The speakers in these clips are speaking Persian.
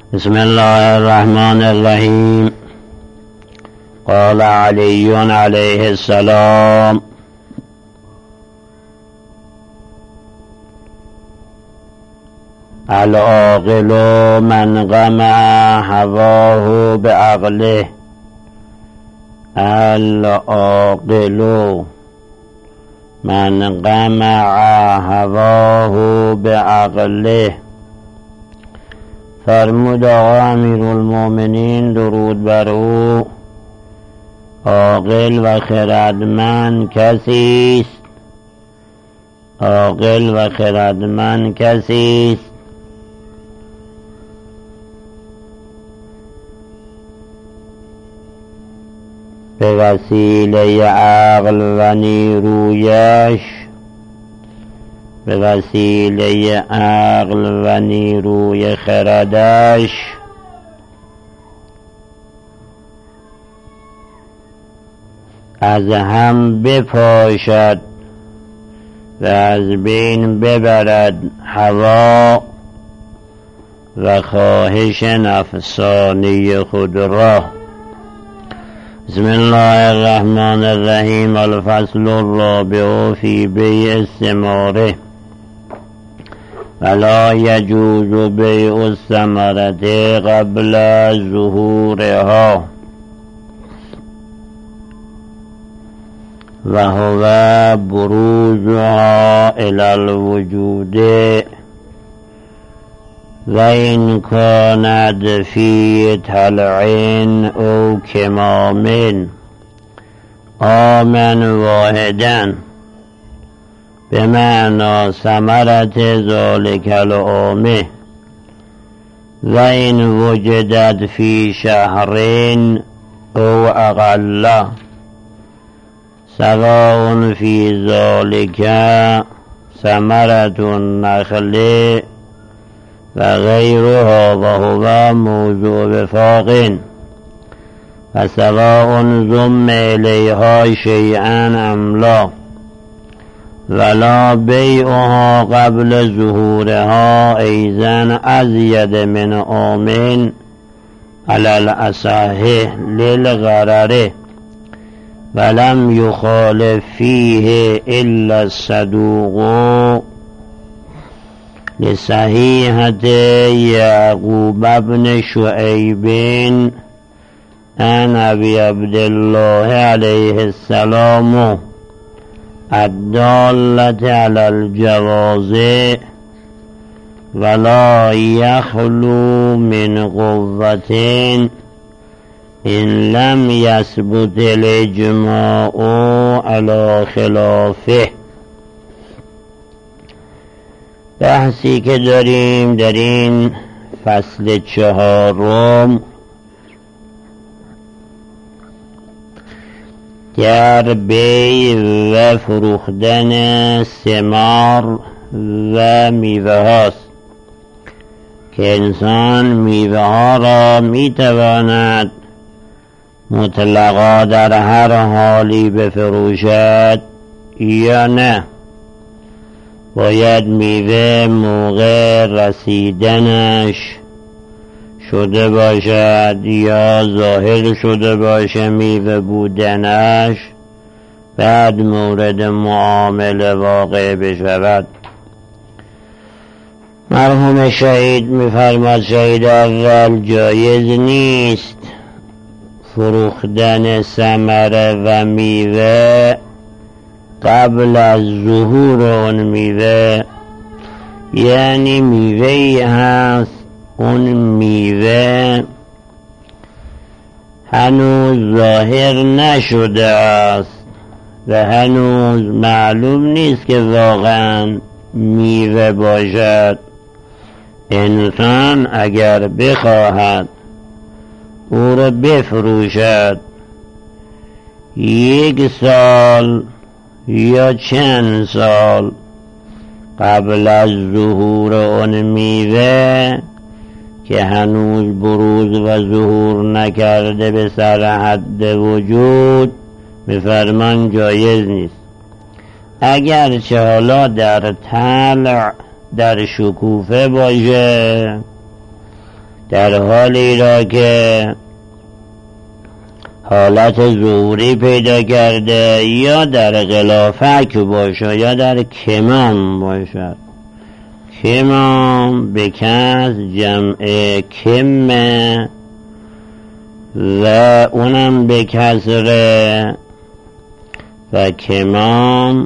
بسم الله الرحمن الرحیم. قال علی علیه السلام: العاقل من قمع هواه بعقله. العاقل من قمع هواه بعقله. فرمود آقا امیرالمؤمنین درود بر او: عاقل و خردمند کسی است، عاقل و خردمند کسی است به وسیله عقل و نیرویش، به وسیله عقل و نیروی خردش از هم بپاشد و از بین ببرد هوا و خواهش نفسانی خود را. بسم الله الرحمن الرحیم. الفصل الرابع فی بیع الثمار. ولا یجوز بیع الثمرة قبل ظهورها و هو بروزها الی الوجود و این کاند فی طلع او کمام آمن واحدا بمعنى ثمرة ذلك العام و این وجدت فی شهر او اقل سواء فی ذلك ثمرة النخل و غیرها و هو موضوع وفاق و سواء ضم الیها شیئا ام لا ولا بیعها قبل ظهورها ایضا ازید من آمن علی الاصح للغرر ولم یخالف فیه الا الصدوق لصحیحة یعقوب ابن شعیب عن ابی عبدالله علیه السلام الدالة علی الجواز ولا یخلو من قوة ان لم یثبت الاجماع علی خلافه. بحثی که داریم در این فصل چهارم در بیع و فروختن ثمار و میوه هاست که انسان میوه ها را میتواند مطلقا در هر حالی بفروشد یا نه. باید میوه موقع رسیدنش شده باشد یا ظاهر شده باشه میوه بودنش، بعد مورد معامله واقع بشود. مرحوم شهید می‌فرماد شهید اول جایز نیست فروختن ثمره و میوه قبل از ظهور اون میوه، یعنی میوهی هست اون میوه هنوز ظاهر نشده است و هنوز معلوم نیست که واقعا میوه باشد. انسان اگر بخواهد او را بفروشد 1 سال یا چند سال قبل از ظهور اون میوه که هنوز بروز و ظهور نکرده به سر حد وجود، می‌فرمان جایز نیست. اگرچه حالا در طلع در شکوفه باشه در حالی را که حالت ظهوری پیدا کرده یا در غلافک باشد یا در کمام باشد. کمام به کس جمع کمه و اونم به کسره و کمام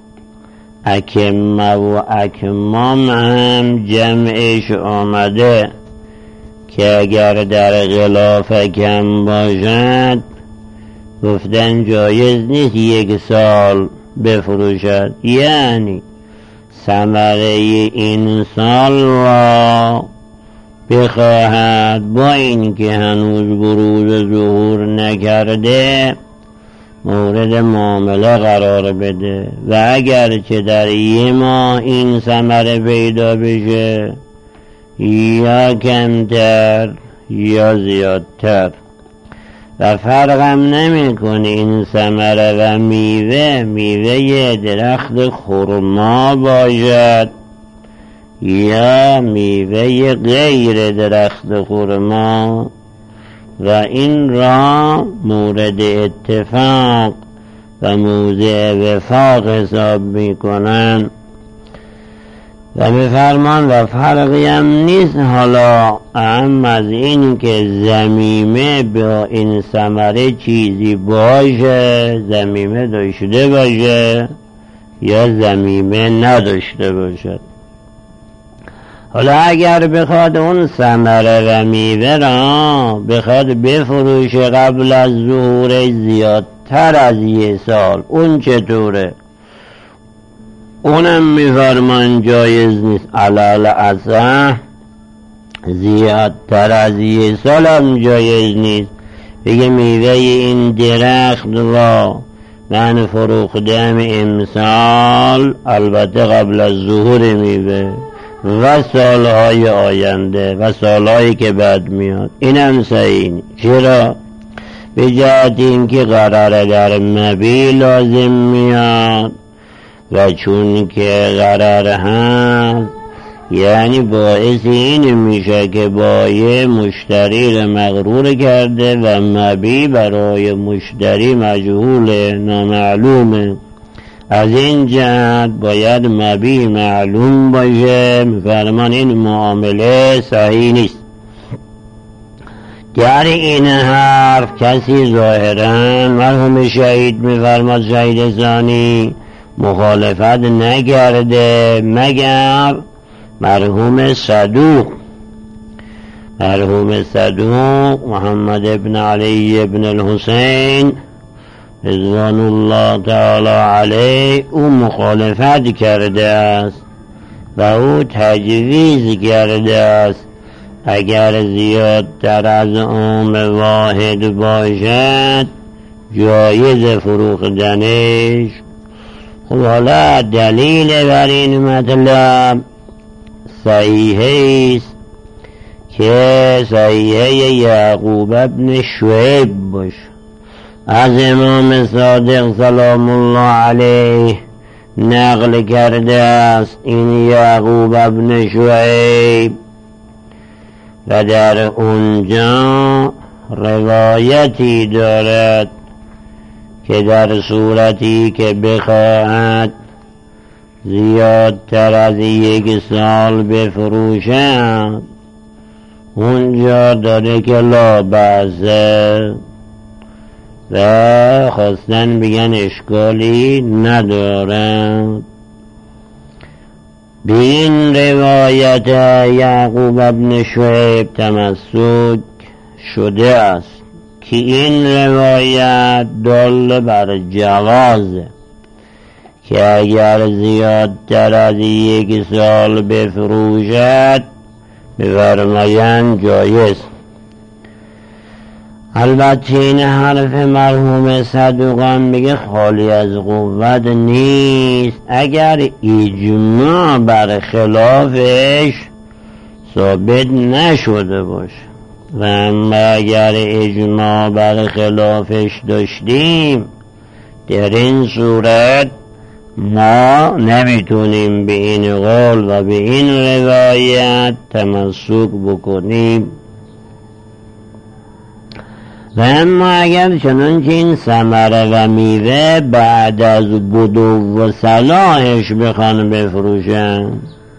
اکمه و اکمام هم جمعش آمده که اگر در غلافک هم باشد گفتن جایز نیست 1 سال بفروشد، یعنی ثمره این سال را بخواهد با اینکه هنوز بروز ظهور نکرده مورد معامله قرار بده و اگر که در 1 ماه این ثمره پیدا بشه یا کمتر یا زیادتر و فرقم نمیکنه این ثمره و میوه درخت خرما باشد یا میوه غیر درخت خرما و این را مورد اتفاق و موضع وفاق حساب میکنن و میفرمان و فرقی هم نیست حالا اهم از این که ضمیمه با این ثمره چیزی باشه، ضمیمه داشته باشه یا ضمیمه نداشته باشد. حالا اگر بخواد اون ثمره و میوه را بخواد بفروشه قبل از ظهور زیادتر از 1 سال، اون چطوره؟ اونم میفرمان جایز نیست. علال اصح زیادتر از 1 سال هم جایز نیست. بگه میوه این درخت را من فروختم امسال، البته قبل از ظهور میوه و سالهای آینده و سالهایی که بعد میاد، اینم صحیح نیست. چرا؟ به جهت اینکه قراره در مبی لازم میاد و چون که قرار هست یعنی باعث این میشه که بایع مشتری مغرور کرده و مبی برای مشتری مجهول نامعلومه. از این جهت باید مبی معلوم باشه. میفرمان این معامله صحیح نیست. در این حرف کسی ظاهرا مرحوم شهید میفرماد شهید ثانی مخالفت نکرده مگر مرحوم صدوق محمد ابن علی ابن الحسین رضوان الله تعالی علیه او مخالفت کرده است و او تجویز کرده است اگر زیادتر از عام واحد باشد جایز فروختنش. خب حالا دلیل بر این مطلب صحیحه است که صحیحه یعقوب ابن شعیب باشه از امام صادق سلام الله علیه نقل کرده است. این یعقوب ابن شعیب و در اونجا روایتی دارد که در صورتی که بخواهد زیادتر از 1 سال بفروشد اونجا داره که لا بأسه و خواستن بگن اشکالی ندارد. به این روایت یعقوب ابن شعیب تمسک شده است که این روایت دل بر جوازه که اگر زیادتر از 1 سال بفروشد بفرمایند جایز. البته این حرف مرحوم صدوقان میگه خالی از قوت نیست اگر اجماع بر خلافش ثابت نشده باشه و اما اگر اجماع بر خلافش داشتیم در این صورت ما نمیتونیم به این قول و به این روایت تمسک بکنیم. و اما اگر چنانچه این ثمره و میوه بعد از بدو و صلاحش بخوان بفروشن،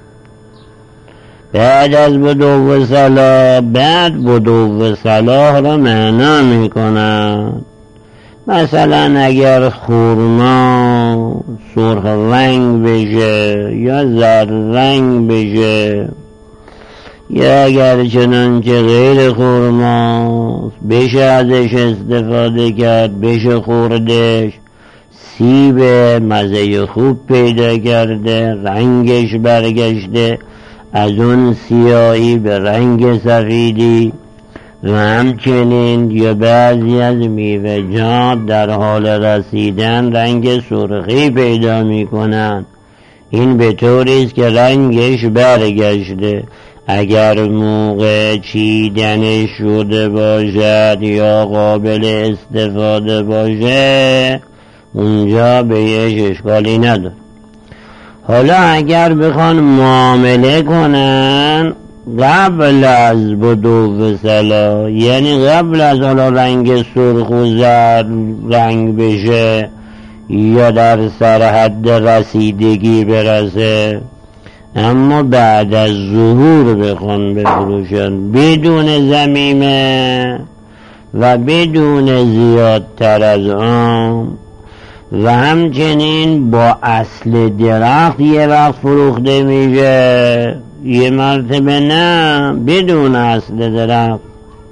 بعد از بدو و صلاح، بعد بدو و صلاح را معنا میکنند. مثلا اگر خرما سرخ رنگ بشه یا زرد رنگ بشه، یا اگر چنانچه غیر خرما بشه ازش استفاده کرد، بشه خوردش، سیب مزه خوب پیدا کرده، رنگش برگشته از اون سیاهی به رنگ سفیدی، و همچنین یا بعضی از میوه‌جات در حال رسیدن رنگ سرخی پیدا میکنند. این به طوری است که رنگش برگشته. اگر موقع چیدن شده باشد یا قابل استفاده باشه، اونجا بهش اشکالی نداره. حالا اگر بخوان معامله کنن قبل از بدو و صلاح، یعنی قبل از حالا رنگ سرخ و زرد رنگ بشه یا در سر حد رسیدگی برسه، اما بعد از ظهور بخوان بفروشن بدون ضمیمه و بدون زیادتر از آن، و همچنین با اصل درخت یه وقت فروخته میشه، یه مرتبه نه بدون اصل درخت،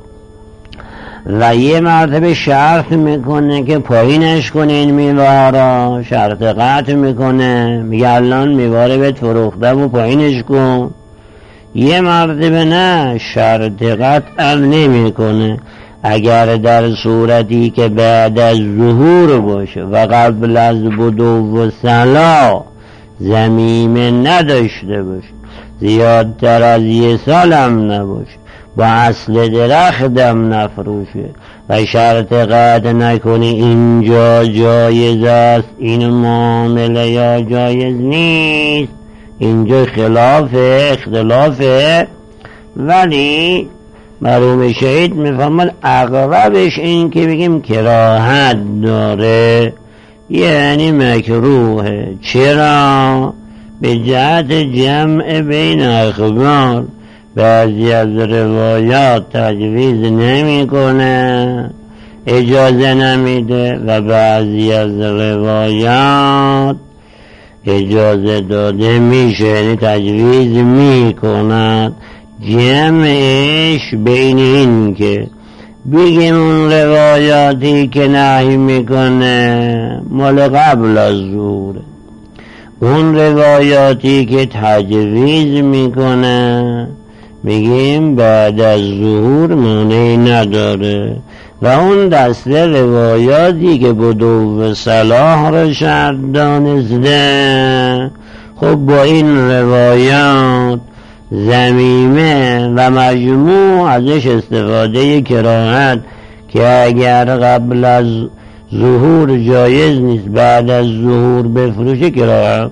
و یه مرتبه شرط میکنه که پایینش کنین میوه را، شرط قطع میکنه، میگه الان میوه رو بهت فروختم و پایینش کن. یه مرتبه نه، شرط قطع نمیکنه. اگر در صورتی که بعد از ظهور باشه و قبل از بدو و صلاح ضمیمه نداشته باشه، زیادتر از یه سال هم نباشه، با اصل درختم نفروشه و شرط قطع نکنی اینجا جایز است این معامله یا جایز نیست، اینجا اختلافه، ولی مرحوم شهید میفهمد اقربش این که بگیم کراهت داره، یعنی مکروهه. چرا؟ به جهت جمع بین اخبار، بعضی از روایات تجویز نمیکنه، اجازه نمیده، و بعضی از روایات اجازه داده میشه، یعنی تجویز میکند. جمعش بین این که بگیم اون روایاتی که نهی میکنه مال قبل از ظهوره، اون روایاتی که تجویز میکنه میگیم بعد از ظهور مانعی نداره، و اون دسته روایاتی که بدو و صلاح را شرط دانسته، خب با این روایات ضمیمه و مجموع ازش استفاده کراهت، که اگر قبل از ظهور جایز نیست، بعد از ظهور بفروشه کراهت.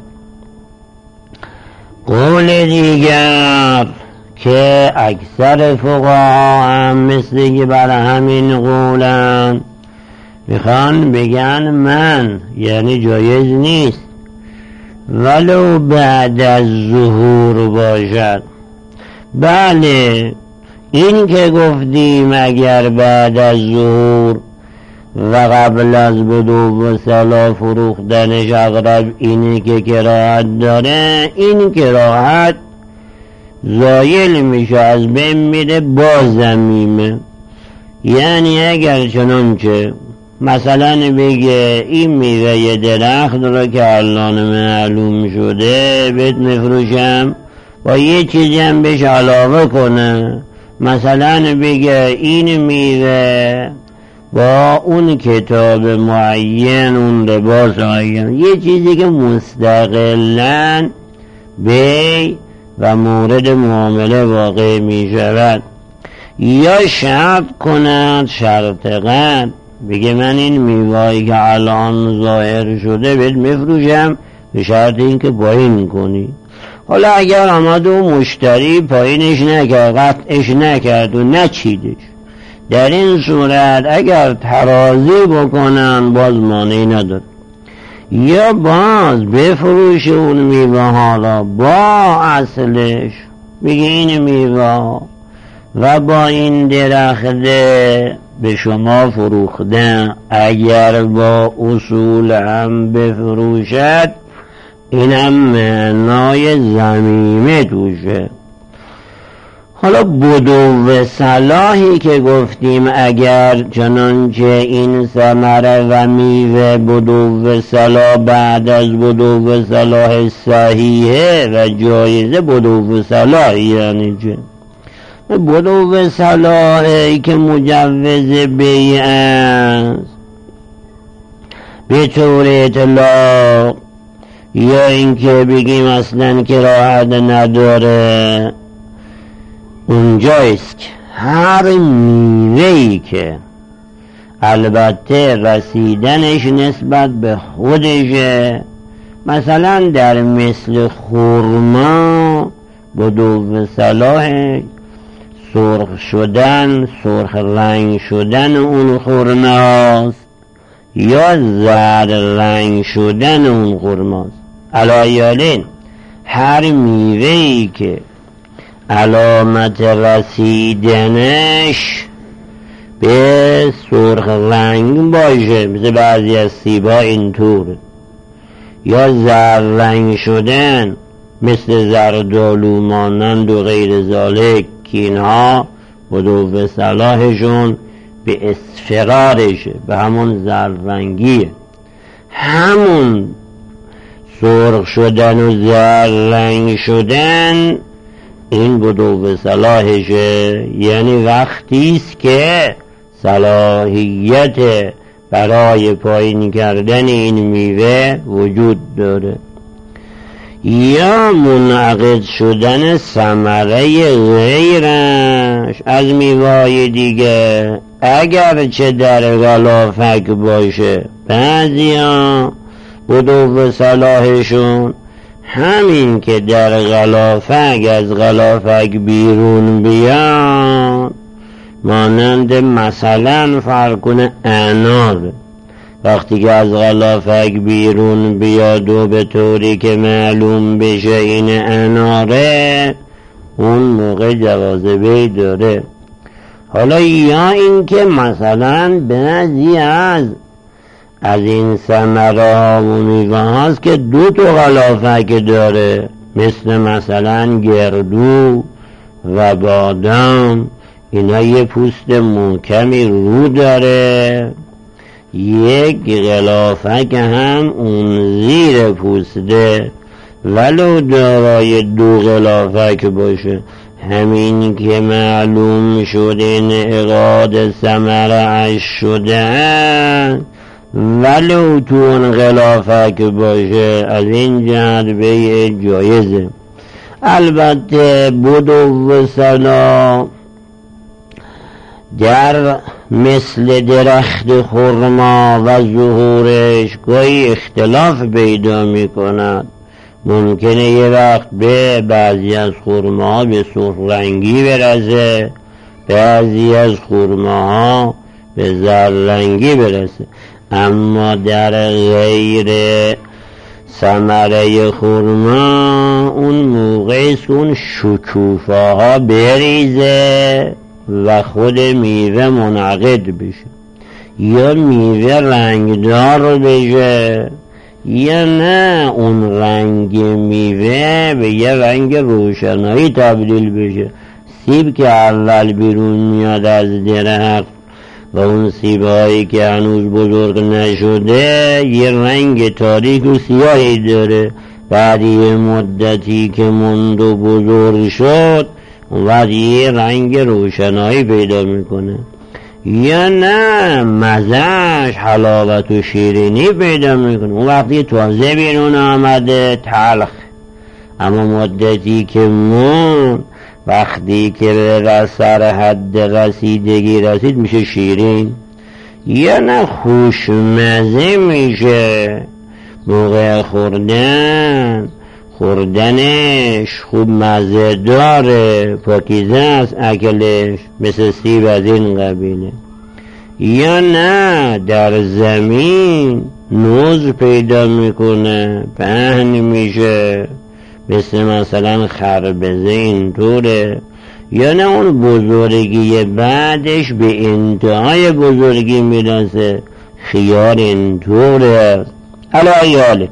قول دیگر که اکثر فقها هم مثل که بر همین قولن، میخوان بگن من یعنی جایز نیست ولو بعد از ظهور باشد. بله، این که گفتیم اگر بعد از ظهور و قبل از بدو و صلاح فروختنش اقرب اینه که کراهت داره، این کراهت زایل میشه، از بین میره با ضمیمه. یعنی اگر چنانچه مثلا بگه این میوه درخت را که الان معلوم شده بهت میفروشم، با یه چیزی هم بهش علاوه کنه، مثلا بگه این میوه با اون کتاب معین، اون لباس معین، یه چیزی که مستقلاً بی و مورد معامله واقع می شود، یا شرط کند، شرط قطع، بگه من این میوهی که الان ظاهر شده بهت میفروشم به شرط این که پایین کنی. حالا اگر آمد و مشتری پایینش نکرد، قطعش نکرد و نچیدش، در این صورت اگر ترازی بکنن باز مانعی نداره، یا باز بفروش اون میوه ها را با اصلش، بگه این میوه و با این درخته به شما فروختن، اگر با اصول هم بفروشد این هم معنای ضمیمه توشه. حالا بدو صلاحی که گفتیم اگر چنانچه این ثمره و میوه بدو صلاح بعد از بدو صلاح صحیحه و جایزه بدو صلاح یعنی چه؟ بدو صلاحی که مجوز بیع است به طور اطلاق، یا اینکه بگیم اصلا کراهت نداره، اونجایست که هر میوه‌ای که البته رسیدنش نسبت به خودشه، مثلا در مثل خرما بدو صلاح سرخ شدن، سرخ رنگ شدن اون خرماست یا زرد رنگ شدن اون خرماست. علایالین هر میوه‌ای که علامت رسیدنش به سرخ رنگ باشه، مثل بعضی از سیبا اینطور، یا زرد رنگ شدن مثل زردآلو مانند و غیر ذالک، که اینها بدو صلاحشون به اصفرارشه، به همون زرد رنگیه. همون سرخ شدن و زرد رنگ شدن این بدو صلاحشه، یعنی وقتیست که صلاحیت برای پایین کردن این میوه وجود داره. یا منعقد شدن ثمره غیرش از میوه دیگه، اگر چه در غلافک باشه، بعضیا بدو صلاحشون همین که در غلافک از غلافک بیرون بیان، مانند مثلا فرقون انار، وقتی که از غلافک بیرون بیاد و به طوری که معلوم بشه این اناره، اون موقع جواز بیع داره. حالا یا این که مثلا بعضی از این ثمره ها و میوه هاست که دو تا غلافک داره، مثلا گردو و بادام، اینا یه پوست محکمی رو داره، یک غلافک هم اون زیر پوسته، ولو دارای دو غلافک باشه. همین که معلوم شد انعقاد ثمره اش شده، ولو تو اون غلافک باشه، از این جهت بیع جایزه. البته بدو صلاح در مثل درخت خرما و ظهورش گاهی اختلاف پیدا می کند. ممکنه یه وقت به بعضی از خرماها به سرخ رنگی برسه، بعضی از خرماها به زرد رنگی برسه، اما در غیر ثمره خرما اون موقعیست که اون شکوفاها بریزه و خود میوه منعقد بشه، یا میوه رنگدار بشه، یا نه اون رنگ میوه به یه رنگ روشنایی تبدیل بشه. سیب که اول بیرون میاد از درخت و اون سیبایی که هنوز بزرگ نشده یه رنگ تاریک و سیاهی داره، بعد یه مدتی که موند و بزرگ شد و یه رنگ روشنایی پیدا میکنه، یا نه مزهش حلاوت و شیرینی پیدا میکنه. اون وقتی تازه بیرون آمده تلخ، اما مدتی که موند، وقتی که به سر حد رسیدگی رسید میشه شیرین، یا نه خوشمزه میشه. موقع خوردن خوردنش خوب مزه داره، پاکیزه است اکلش، مثل سیب از این قبیله. یا نه در زمین نوز پیدا میکنه، پهن میشه، مثلا خربزه اینطوره. یا نه اون بزرگی بعدش به انتهای بزرگی میرسه، خیار اینطوره. حالا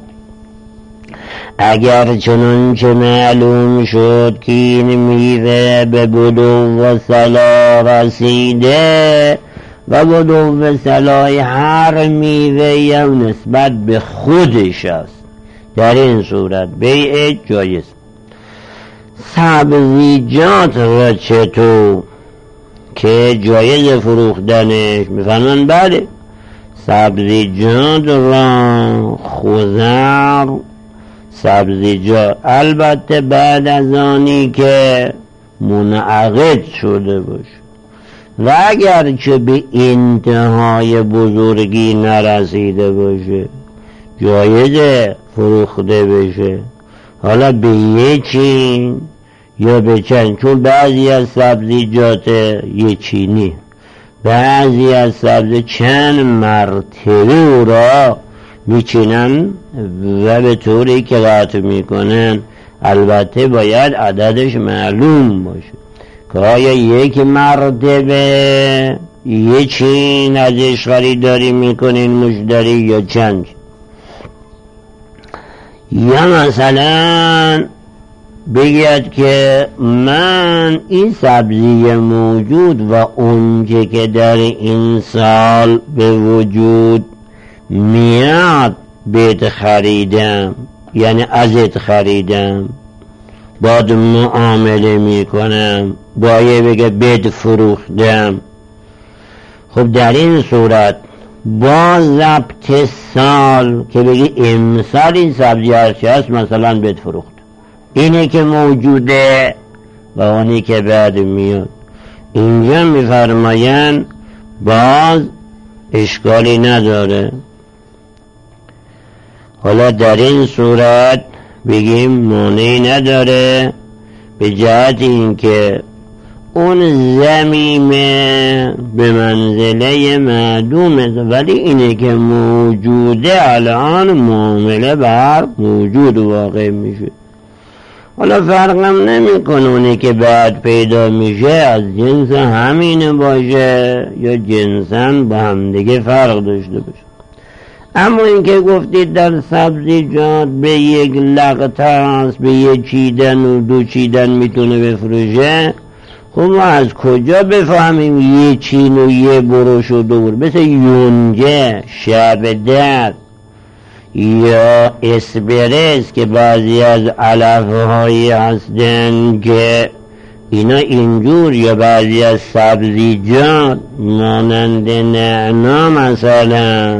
اگر چنانچه معلوم شد که این میوه به بلوغ و صلاح رسیده و بلوغ و صلاح هر میوه یا نسبت به خودش است، در این صورت بیع جایز. سبزیجات را چطور که جایز فروختنش؟ میفرمان بله، سبزیجات را خضر سبزیجات، البته بعد از آنی که منعقد شده باشه و اگر که به انتهای بزرگی نرسیده باشه جایزه فروخته بشه. حالا به یه چین یا به چند، چون بعضی از سبزیجات یه چینی، بعضی از سبزی چند مرتبه او را میچینن و به طوری که قطع میکنن. البته باید عددش معلوم باشه که آیا یک مرتبه یه چین ازش خریداری میکنین مشتری یا چند. یا مثلا بگید که من این سبزی موجود و اونچه که در این سال به وجود میاد بهت خریدم، یعنی ازت خریدم، باید معامله میکنم، باید بگه بهت فروختم. خب در این صورت با ضبط سال که بگی امسال این سبزی هرچی هست مثلا بهت فروخت، اینه که موجوده و اونی که بعد میاد. اینجا میفرماین باز اشکالی نداره. حالا در این صورت بگیم مانعی نداره، به جهت این که اون زمینه به منزله معدومه، ولی اینه که موجوده الان معامله بر موجود واقع میشه. حالا فرقم نمیکنه اونی که بعد پیدا میشه از جنس همینه باشه یا جنساً با هم دیگه فرق داشته باشه. اما اینکه گفتید در سبزیجات به یک لقطه است، به یک چیدن و دو چیدن میتونه بفروشه، خب ما از کجا بفهمیم یه چین و یه برش و دو برش؟ مثل یونجه، شبدر یا اسپرس که بعضی از علفهایی هستن که اینا اینجور، یا بعضی از سبزیجات مانند نعنا مثلا،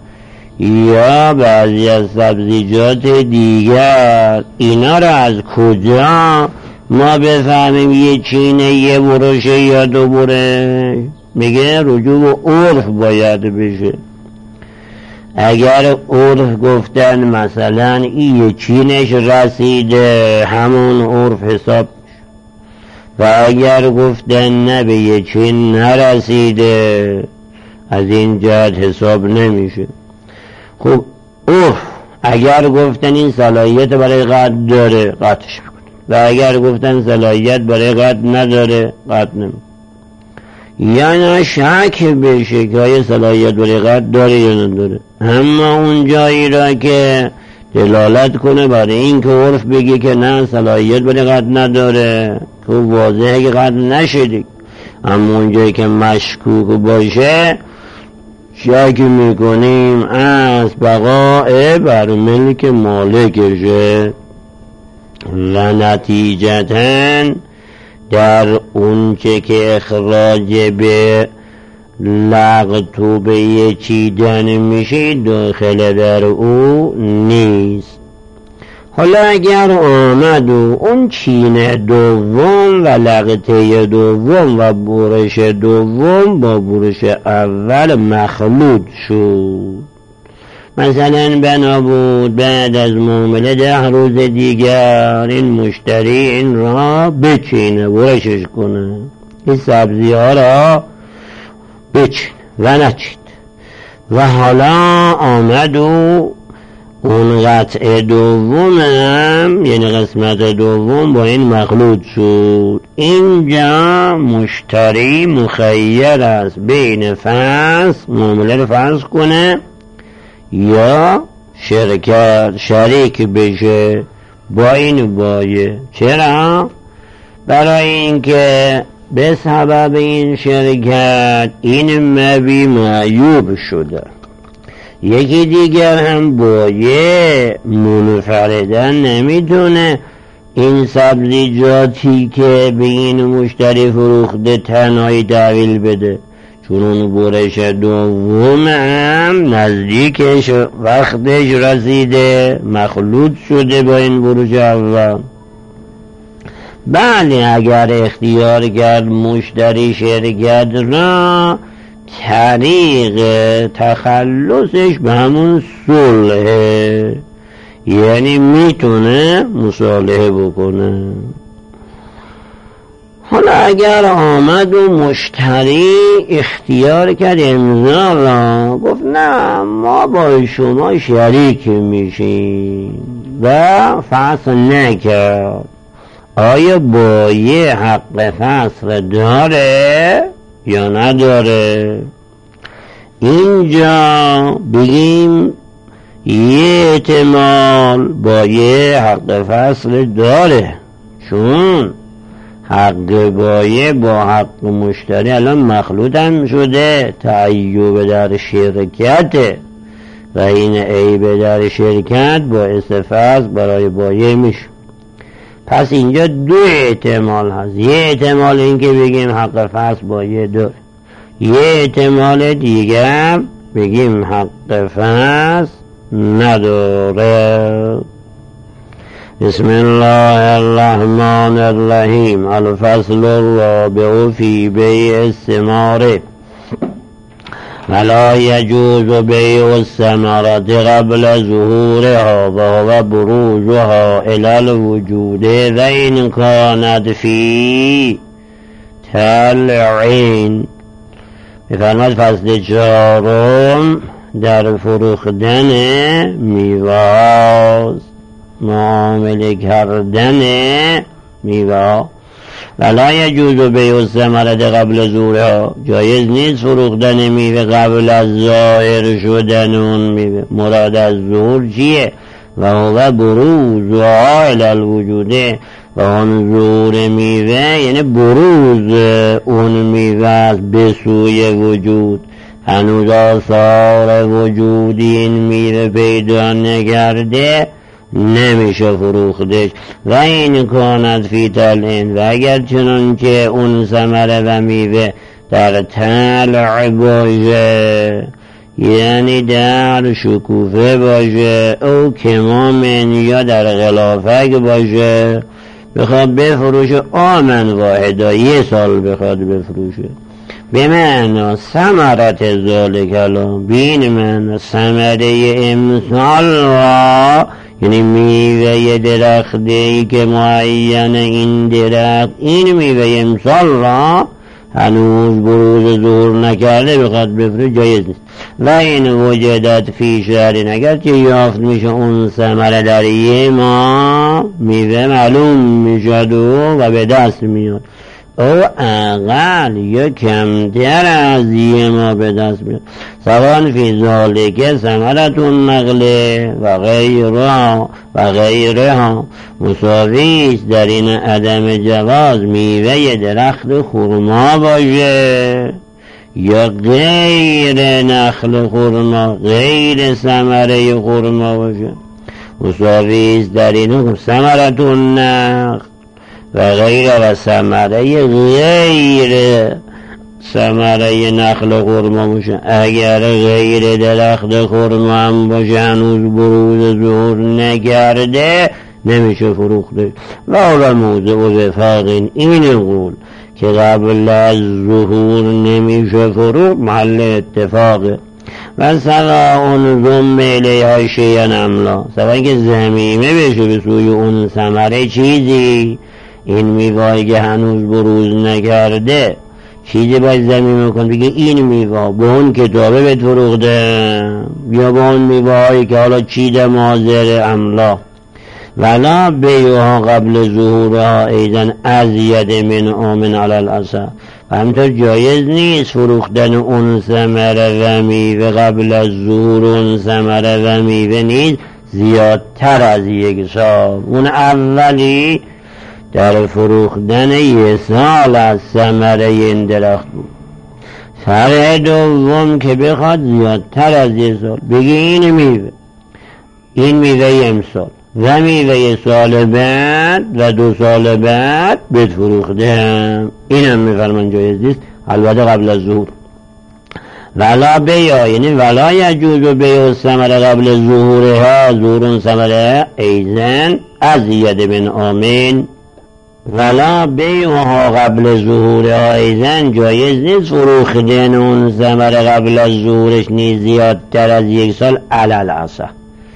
یا بعضی از سبزیجات دیگر، اینا را از کجا ما بفهمیم یه چینه یه برشه یا دو برش؟ میگه رجوع به عرف باید بشه. اگر عرف گفتن مثلا این یه چینش رسیده، همون عرف حساب میشه، و اگر گفتن نه به یه چین نرسیده، از این جهت حساب نمیشه. خب اگر گفتن این صلاحیت برای قطع داره قطعش میکنه، و اگر گفتن صلاحیت برای قطع نداره قطع نمیکنه. یعنی شک بشه که آیا صلاحیت برای قطع داره یا نداره. اما اون جایی را که دلالت کنه برای این که عرف بگه که نه صلاحیت برای قطع نداره، که واضحه که قطع نشده، اما اون جایی که مشکوک باشه شک میکنیم از بقاء بر ملک مالکشه، و نتیجتاً در اونچه که اخراج به لغتو به یه چیدن میشه داخل در او نیست. حالا اگر آمد و اون چین دوم و لغته دوم و برش دوم با برش اول مخلوط شد، مثلا بنا بود بعد از معامله 10 روز دیگر این مشتری این را بچینه برشش کنه، این سبزی ها را بچینه و نچید و حالا آمد و اون قطعه دومم یعنی قسمت دوم با این مخلوط شد. اینجا مشتری مخیر است بین فصل معامله رو فصل کنه یا شریک بشه با این بایه. چرا؟ برای اینکه به سبب این شرکت این مبی معیوب شده. یکی دیگر هم بایه منفردن نمیتونه این سبزیجاتی که به این مشتری فروخته تنهایی تحویل بده، چون اون برش دوم هم نزدیکش وقتش رسیده مخلوط شده با این برش اول. بله اگر اختیار کرد مشتری شرکت را، طریق تخلصش به همون صلحه، یعنی میتونه مصالحه بکنه. حالا اگر آمد و مشتری اختیار کرد امضا را، گفت نه ما با شما شریک میشیم و فصل نکرد، آیا بایه حق فصل داره یا نداره؟ اینجا بگیم یه احتمال بایه حق فصل داره، چون حق بایه با حق مشتری الان مخلوط هم شده، تعیب در شرکت و این عیب در شرکت باعث فصل برای بایه میشه. پس اینجا دو احتمال هست، یه احتمال این که بگیم حق فصل بایه داره، یه احتمال دیگر بگیم حق فصل نداره. بسم الله الرحمن الرحیم. الفصل الرابع فی بیع الثمار ولا يجوز بيع الثمرة قبل ظهورها وهو بروزها إلى الوجود وإن كانت في تلعين. بفرماد فصل 4 در فروختن میوه، معامله کردن میوه. ولا يجوز بيع الثمرة قبل ظهورها، جایز نیست فروختن میوه قبل از ظاهر شدن اون میوه. مراد از ظهور چیه؟ و هو بروزها الی الوجود، و اون ظهور میوه یعنی بروز اون میوه به سوی وجود. هنوز آثار وجودی این میوه پیدا نکرده نمیشه فروختش. و این کانت فی تلعین، و اگر چنان که اون ثمره و میوه در تلع باشه، یعنی در شکوفه باشه، او کمامن یا در غلافک باشه، بخواد بفروشه آمن واحدا 1 سال بخواد بفروشه، به معنی ثمرت ذالک الان، بین من ثمره امسال را، یعنی میوه درختی که معین این درخت این میوه امسال را هنوز بروز ظهور نکرده بخواد بفروشه جایز نیست. و این وجدت فی شهرین، اگر که یافت میشه اون ثمره در یه ماه میوه معلوم میشد و به دست میاد، او اقل یا کمتر از یه ماه به دست میاد، سوان فی ذالک ثمرتون نقله و غیرها مساویست در این عدم جواز میوه درخت خرما باشه یا غیر نخل خرما، غیر ثمره خرما باشه. مساویست در این ثمرتون نخل و غیر و ثمره غیر ثمره نخل خرما باشه. اگر غیر درخت خرما هم باشه هنوز بروز ظهور نکرده نمیشه فروخته. و اول موضع وفاق این قول که قبل از ظهور نمیشه فروخت محل اتفاقه. و سقا اون ضم الیها شیئا املا، سوائی که ضمیمه بشه به سوی اون ثمره چیزی، این میوهی که هنوز بروز نکرده چیزی باید ضمیمه کن بگه این میوه به اون کتابه بهت فروخته یا به اون میوه هایی که حالا چیده مازر املا. ولا بیوها قبل ظهورها ایزن ازید من آمن علی الاصح، و همینطور جایز نیست فروختن اون ثمره و میوه قبل از ظهور اون ثمره و میوه نیز زیادتر از 1 سال. اون اولی در فروختن 1 سال از ثمره این درخت بود. فرع دوم که بخواد زیادتر از 1 سال بگی این میوه امسال و میوه سال بعد و 2 سال بعد بهت فروختم، اینم میفرمان جایز نیست، البته قبل از ظهور. ولا بیا، یعنی ولا یجوز بیع الثمره قبل ظهورها، ظهور ثمره ایزن ازید من آمن. ولا بیعها قبل ظهورها ایزن، جایز نیست فروختن اون ثمره قبل از ظهورش نیز زیادتر از 1 سال علی الاصح،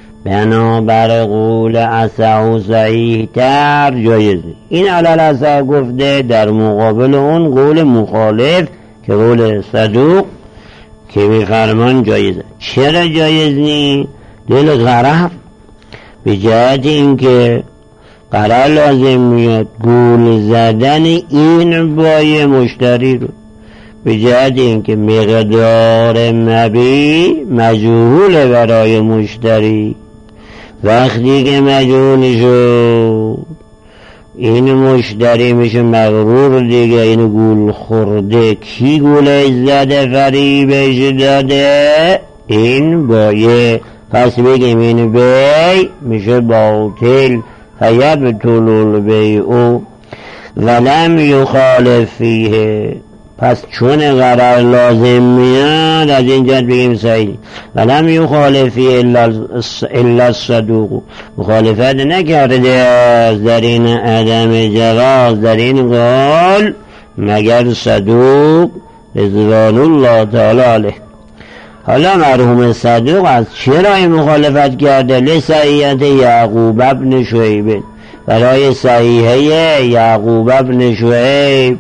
بنابر قول اصح و صحیح تر جایز نیست. این علی الاصح گفته در مقابل اون قول مخالف که قول صدوق که میفرمان جایزه. چرا جایز نیست؟ دل غرف، به جهت اینکه قرار لازم میاد گول زدن این بای مشتری رو، به جهت اینکه مقدار مبی مجهول برای مشتری، وقتی که مجهول شد این مشتری میشه مغرور دیگه، این گول خورده. کی گولش زده؟ فریبش داده این بایه، پس بگیم این بی میشه باطل، فیبطل البیع ولم یخالف فیه. پس چون قرار لازم میاد از این جهت بگیم صحیح. ولم یخالف فیه الا الصدوق، مخالفت نکرده از در این عدم جواز در این قول مگر صدوق رضوان الله تعالی علیه. حالا مرحوم صدوق از چرا این مخالفت کرده؟ لصحیحه یعقوب ابن شعیب، برای صحیحه یعقوب ابن شعیب،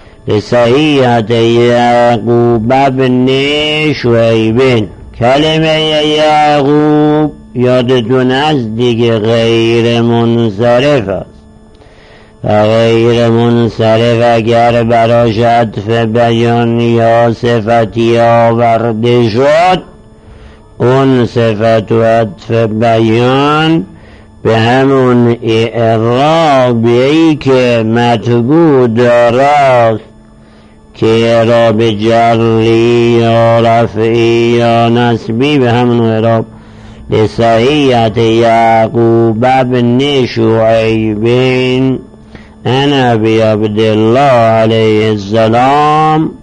لصحیحه یعقوب ابن شعیب. کلمه یعقوب یادتون از دیگه غیر منصرف است و غیر منصرف اگر براش عطف بیان یا صفتی آورده شد، اون صفت و عطف بیان به همون اعرابی که مطبوع داراست که اعراب جری یا رفعی یا نسبی، به همون اعراب لصحیحه یعقوب ابن شعیب عن ابی عبدالله علیه السلام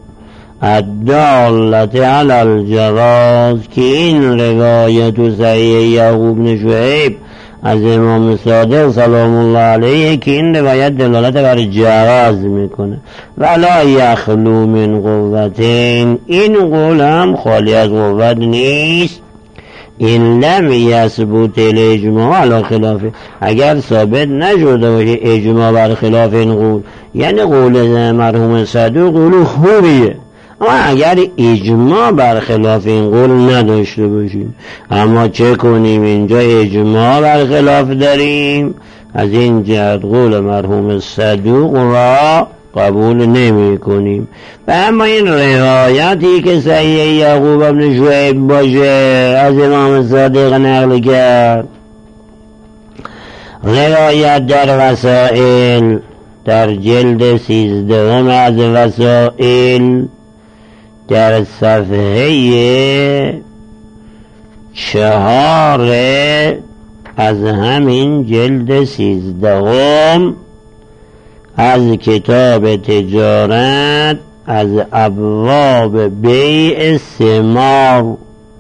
الدالة علی الجواز، که این روایت صحیح یعقوب بن شعیب از امام صادق سلام الله علیه که این روایت دلالت بر جواز میکنه. ولا یخلو من قوتین، این قول هم خالی از قوت نیست. این لم یثبت الاجماع علی خلافه، اگر ثابت نشده باشه اجماع بر خلاف این قول، یعنی قول مرحوم صدوق قول خوبیه، اما اگر اجماع بر خلاف این قول نداشته باشیم، اما چه کنیم اینجا اجماع بر خلاف داریم، از این جهت قول مرحوم صدوق را قبول نمی کنیم. و اما این روایتی که صحیح یعقوب ابن شعیب باشه از امام صادق نقل کرد، روایت در وسائل در جلد 13 از وسائل در صفحه 4 از همین جلد 13 از کتاب تجارت از ابواب بیع ثمار،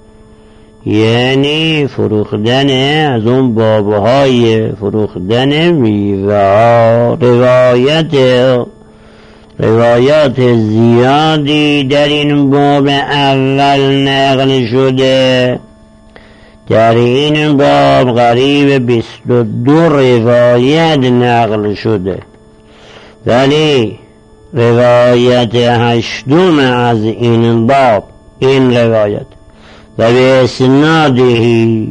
یعنی فروختن از اون بابهای فروختن میوه ها، روایت روایات زیادی در این باب اول نقل شده. در این باب قریب 22 روایت نقل شده، ولی روایت 8 از این باب، این روایت و به اسنادی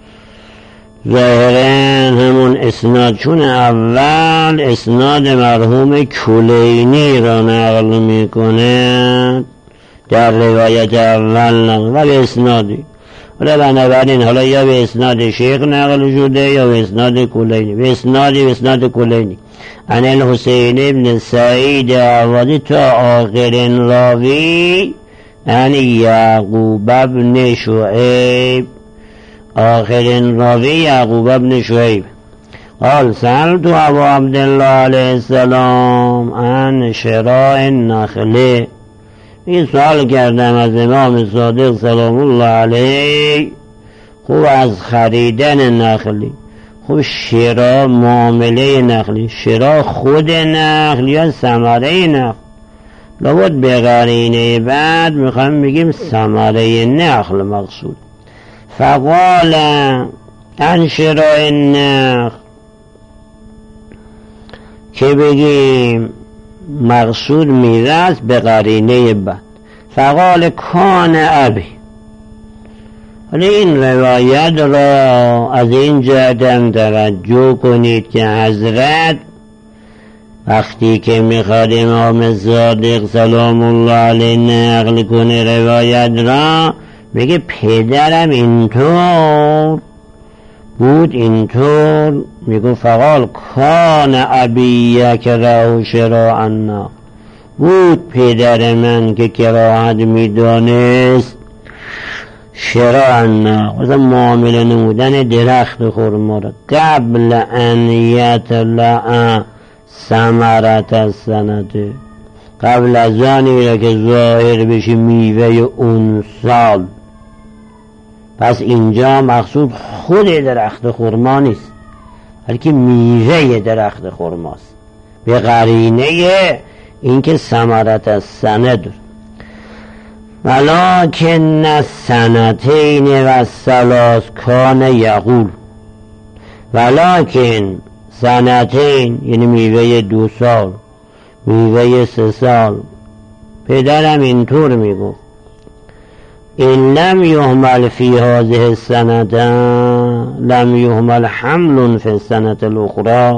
ظاهرا همون اسناد، چون اول اسناد مرحوم کلینی را نقل میکنه در روایت اول نقل و به اسنادی، حالا بنابراین حالا یا به اسناد شیخ نقل شده یا به اسناد کلینی. به اسناد کلینی عن الحسین ابن سعید عوادی تا آخر راوی عن یعقوب ابن شعیب، آخرین راوی یعقوب ابن شعیب. قال سألت ابا عبدالله علیه السلام عن شراء النخله، این سوال کردم از امام صادق سلام الله علیه، خوب از خریدن نخلی. خوب شراء معامله نخلی، شراء خود نخل یا ثمره نخل، لابد به قرینه بعد میخوایم بگیم ثمره نخل مقصود. فقال عن شراء النخل که بگیم مقصود میراث به قرینه بعد. فقال کان ابی. حالا این روایت را از این جهت توجه کنید که حضرت وقتی که میخواد امام صادق سلام الله علیه نقل کنه روایت را، میگه پدرم اینطور بود، اینطور میگه فقال کان ابی یکره شراء النخل، بود پدر من که کراهت میدانست شراء النخل، مثلا معامله نمودن درخت خرما را قبل ان یطلع ثمرة السنه، قبل از آنی را که ظاهر بشه میوه اون سال. پس اینجا مقصود خود درخت خرما نیست، بلکه میوه درخت خرماست، به قرینه اینکه ثمرة السنه داره. ولکن السنتین و الثلاث کان یقول، ولکن سنتین یعنی میوه 2 سال، میوه 3 سال، پدرم اینطور میگفت این لم یحمل فی هذه السنه لم یحمل حمل فی السنه الاخرى،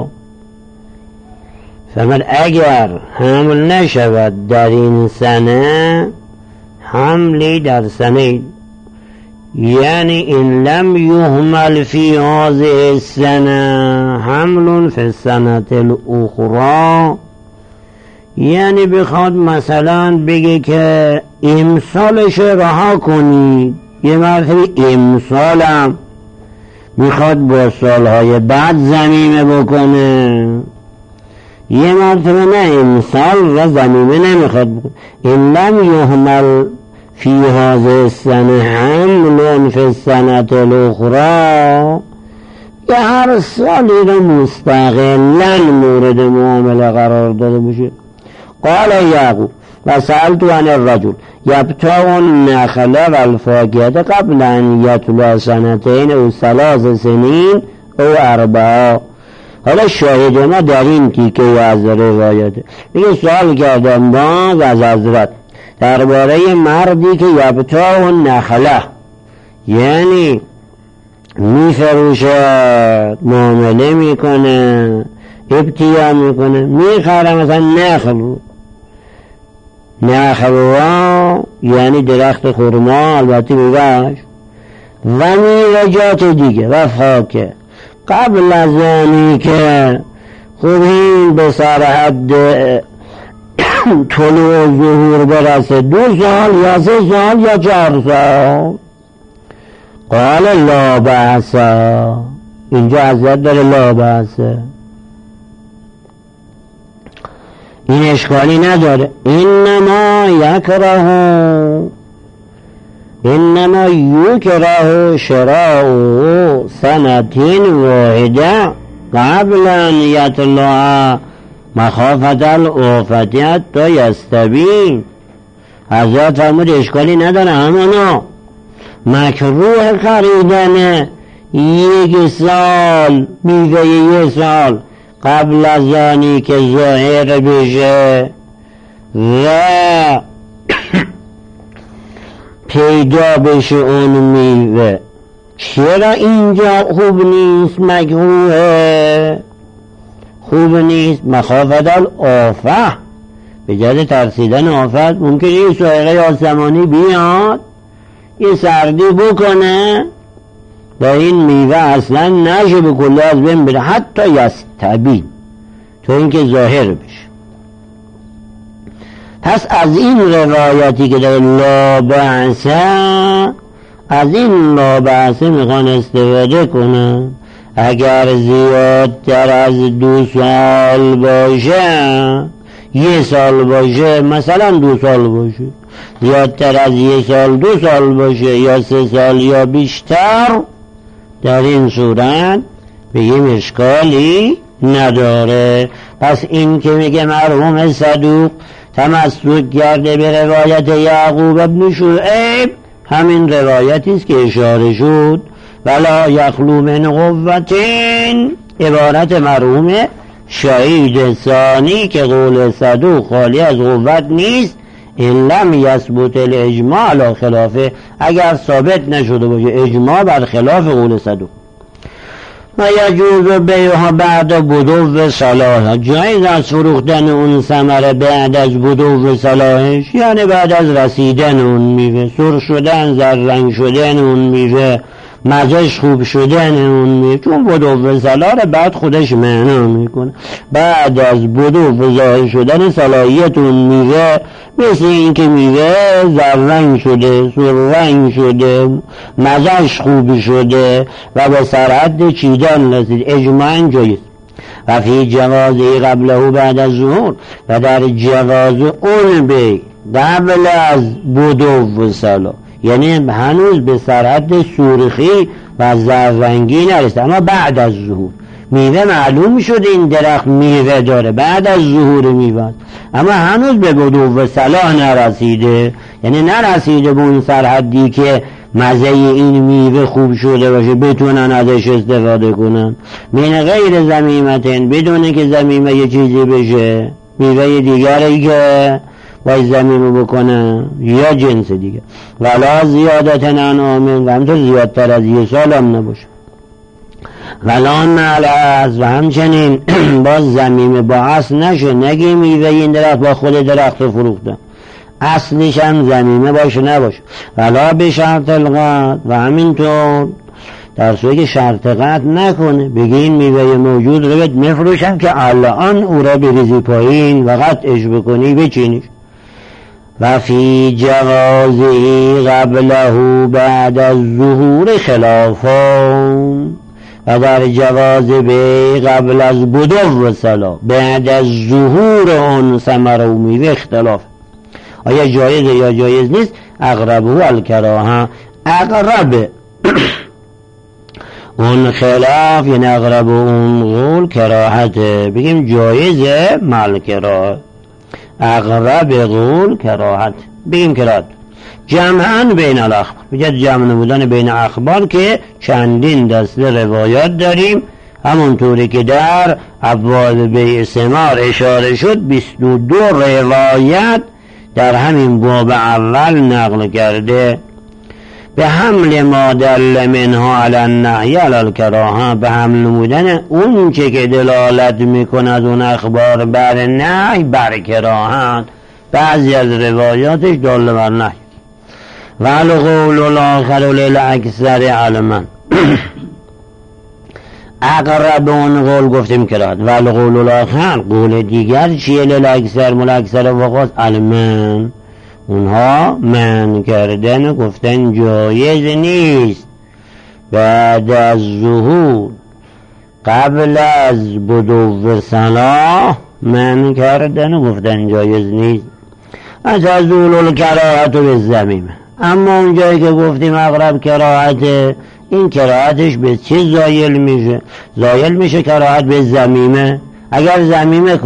فرمود اگر حمل نشود در این سنه، حملی در سنه، یعنی این لم یحمل فی هذه السنه حمل فی السنه الاخرى، یعنی بخواد مثلا بگه که امسالش رها کنید، یه مرتبه امسالم میخواد با سالهای بعد ضمیمه بکنه، یه مرتبه نه امسال و ضمیمه نمیخواد بکنه. این لم یحمل فی هذه السنه حمل فی السنه الاخرى، یه هر سالی رو مستقلا مورد معامله قرار داده بشه. قال یعقوب و سألت عن الرجل یبتاع النخل و الفاکهة قبل ان یطلع سنتین او 3 سنین او 4. حالا شاهد ما در این تیکه از روایته. میگه سوال کردم باز از حضرت درباره مردی که یبتاع النخله، یعنی میفروشد، معامله میکنه، ابتیاع میکنه، میخره مثلا نخل یعنی درخت خرما، البته میوهش و میوه‌جات دیگه و فاکهه، قبل از آنی که خب این به سر حد طلوع ظهور برسه 2 سال یا 3 سال یا 4 سال. قال لا بأس، اینجا حضرت داره لا بأس، این اشکالی نداره. انما یکره شراء سنة واحده قبل ان یطلع مخافت الآفت تا یستبین. حضرت فرمود اشکالی نداره، همانا مکروه خریدن 1 سال میوه 1 سال قبل از آنی که ظاهر بشه و پیدا بشه اون میوه. چرا اینجا خوب نیست؟ مکروه خوب نیست. مخافت الآفت، به جهت ترسیدن آفت ممکنه یه سایقه آسمانی بیاد یه سردی بکنه و این میوه اصلا نشه به کلی از بین بره، حتی یستبین، تو اینکه ظاهر بشه. پس از این روایتی که داره لا بأسه، از این لا بأسه میخوان استفاده کنن. اگر زیادتر از 2 سال باشه، 1 سال باشه، مثلا 2 سال باشه، زیادتر از 1 سال 2 سال باشه یا 3 سال یا بیشتر، در این صورت بگیم اشکالی نداره. پس این که میگه مرحوم صدوق تمسک کرده به روایت یعقوب ابن شعیب، همین روایتی است که اشاره شد. ولا یخلو من قوتین، عبارت مرحوم شهید ثانی که قول صدوق خالی از قوت نیست، این لم یثبت الاجماع علی خلافه، اگر ثابت نشده باشه اجماع بر خلاف قول صدوق. و یجوز بیعها بعد بدو صلاح، جایز از فروختن اون ثمره بعد از بدو صلاحش، یعنی بعد از رسیدن اون میوه، سرخ شدن، زررنگ شدن اون میوه، مزهش خوب شدن اون میوه، چون بدو صلاح بعد خودش معنا میکنه. بعد از بدو ظاهر شدن صلاحیت اون میوه، مثل این که میوه زررنگ شده، سررنگ شده، مزهش خوب شده و به سرحد چیدن رسید، اجماعاً جایز. و فی جوازی قبله بعد از ظهور، و در جواز اون بی قبل از بدو صلاح، یعنی هنوز به سرحد سرخی و زررنگی نرسید، اما بعد از ظهور میوه معلوم شده این درخت میوه داره، بعد از ظهور میوه، اما هنوز به بدو صلاح نرسیده، یعنی نرسیده به اون سرحدی که مزه این میوه خوب شده باشه بتونن ازش استفاده کنن. من غیر زمیمتن، بدونه که زمیمه یه چیزی بشه، میوه دیگری که باید زمیمه بکنه یا جنس دیگه. ولا زیادتن انعامن، و همطور زیادتر از 1 سال هم نباشه. ولا معلز، و همچنین باز زمیمه با اصل نشه، نگی میوه این درخت با خود درخت فروخته، اصلش هم زمیمه باشه نباشه. ولا به شرط القطع، و همینطور در صورتی که شرط قطع نکنه، بگی این میوه موجود رو بهت مفروشم که الان او را بریزی پایین و قطعش بکنی بچینیش. و فی جوازی قبله بعد از ظهور خلافان، و در جواز به قبل از بدو صلاح بعد از ظهور اون ثمره و میوه اختلاف، آیا جایزه یا جایز نیست. اقربه الکراهه، اقرب اون خلاف یعنی اقرب اون قول کراهته، بگیم جایزه مال کراه، اقرب قول کراهت، بگیم کراهت. جمعاً بین الاخبار، بجد جمع نمودن بین اخبار که چندین دسته روایات داریم، همونطوری که در ابواب بیع ثمار اشاره شد 22 روایت در همین باب اول نقل کرده. به حمل ما دل منها علی النهی علی الکراهه، به حمل نمودن اون چه که دلالت میکند اون اخبار بر نهی بر کراهت، بعضی از روایاتش دل بر نهی. والقول الاخر للاکثر علما، اقرب اون قول گفتیم کراهت، والقول الاخر قول دیگر چیه؟ للاکثر ملاکثر وقت علما، اونها من کردن گفتن جایز نیست بعد از ظهور قبل از بدو صلاح، من کردن گفتن جایز نیست. از ازول الکراهت به زمیمه، اما اون جایی که گفتیم اقرب کراهت، این کراهتش به چه زایل میشه؟ زایل میشه کراهت به زمیمه، اگر زمیمه کنه،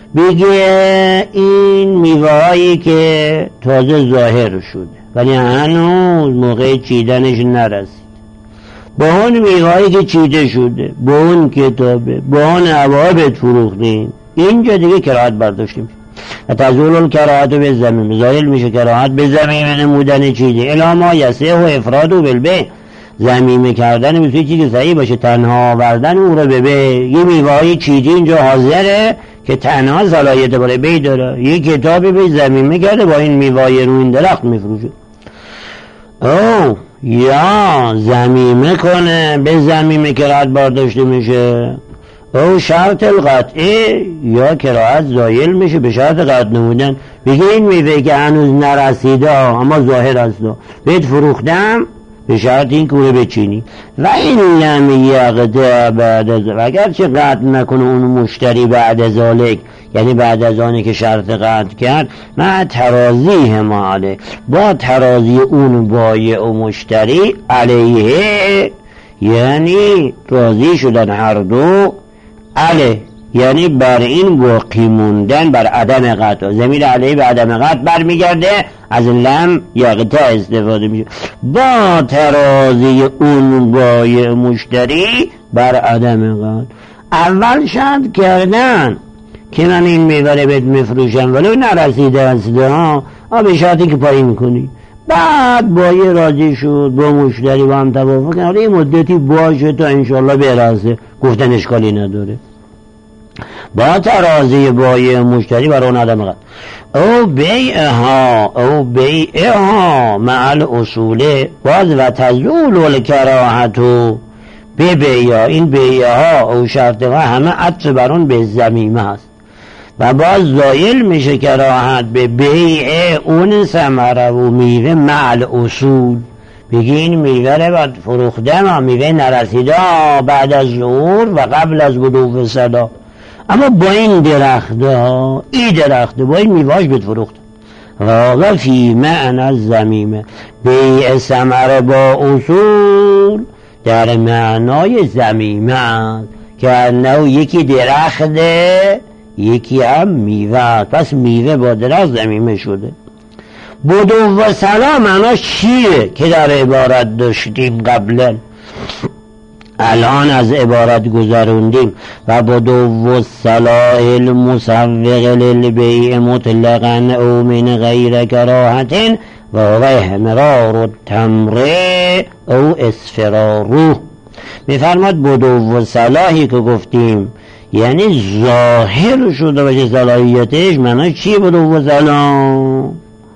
بگه این میوه‌هایی که تازه ظاهر شده ولی هنوز موقع چیدنش نرسید، با اون میوه‌هایی که چیده شده، با اون کتابه، با اون عوابت فروختین، اینجا دیگه کراهت برداشتیم و تزول الکراهت به زمین، زایل میشه کراهت به زمین نمودن چیزی الا ما یسه و افراد و بالبه، زمینه کردن مثل چیزی که صحیح باشه، تنها آوردن اون رو به یه میوه‌های چیزی اینجا حاضره که تنها صلاحیت برای بی داره، یه کتابی به زمینه کرده با این میوه‌های رو این درخت میفروشه، او یا زمینه کنه به زمینه کراهت برداشته میشه، او شرط القطعه یا کراهت زایل میشه به شرط قطع نمودن، بگه این میوه که هنوز نرسیده اما ظاهر است بهت فروختم به شرط این کوره بچینی و این لم یقطع بعد از، اگر چه قطع نکنه اون مشتری بعد از ذالک، یعنی بعد از آنی که شرط قطع کرد، مع ترازیه ما علیه، با ترازی اون بایع و مشتری علیه، یعنی راضی شدن هر دو علیه، یعنی بر این باقی موندن بر عدم قطع، ضمیر علیه به عدم قطع برمیگرده، از لم یقطع استفاده میشه، با ترازی اون بایع مشتری بر عدم قطع. اول شرط کردن که من این میوه بهت میفروشم ولو نرسیده است به شرطی که پایین کنی، بعد بایع راضی شد با مشتری با هم توافق کردن یه مدتی باشه تا انشالله برسه، گفتن اشکالی نداره، با ترازی بایع مشتری بر اون عدم قطع. او بیعها مع الاصول باز و تزول الکراهتو به بیع، این بیعها او شرطها همه عطف بر اون به ضمیمه هست و باز زایل میشه کراهت به بیع اون ثمره و میوه مع الاصول، بگی این میوه رو باید فروخته میوه نرسیده بعد از ظهور و قبل از بلوغ صدا، اما با این درخته این درخته با این میوهاش بهت فروخته و فی معنی الضمیمه، بیع ثمره با اصول در معنای ضمیمه که انه یکی درخته یکی هم میوه، پس میوه با درخت ضمیمه شده. بدو و سلا معناش چیه که در عبارت داشتیم قبلا، الان از عبارت گذروندیم و بدو و سلا المسوق للبیع مطلقا او من غیر کراهت و هو احمرار التمر او اسفرارو. میفرماد بدو و صلاحی که گفتیم یعنی ظاهر شده باشه صلاحیتش، معنی چیه بدو و صلاح؟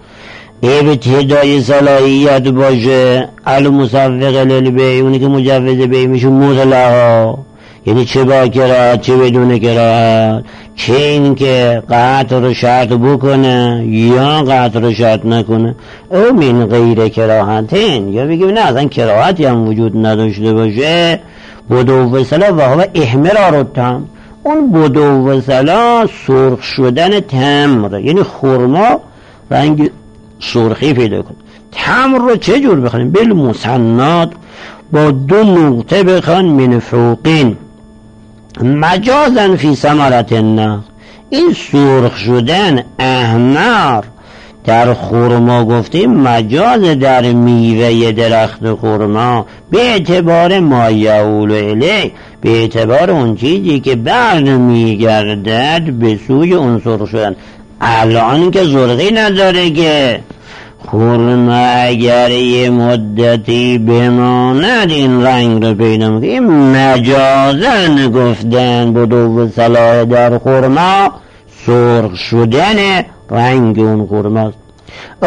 ابتدای صلاحیت باشه المسوق للبیع، اونی که مجوز بیع میشه مطلقا، یعنی چه با کراهت چه بدون کراهت، چه این که قطع رو شرط بکنه یا قطع رو شرط نکنه، او من غیر کراهتین، یا بگیم نه اصلا کراهتی هم وجود نداشته باشه. بدو و صلاح و هو احمرار التمر، اون بدو و صلاح سرخ شدن تمر، یعنی خرما رنگ سرخی پیدا کن. تمر رو چه جور بخونیم؟ بالمثنات با دو نقطه بخون من فوقین مجازن فی ثمرة النخل، این سرخ شدن احمر در خرما گفتیم مجاز در میوه درخت خرما به اعتبار ما یعول الیه، به اعتبار اون چیزی که برمیگردد به سوی اون سرخ شدن. الان که زرقی نداره که خرما اگر یه مدتی بماند این رنگ رو پیدا میکنه، این مجازن گفتن بدو و صلاح در خرما سرخ شدن رنگ اون خرماست. او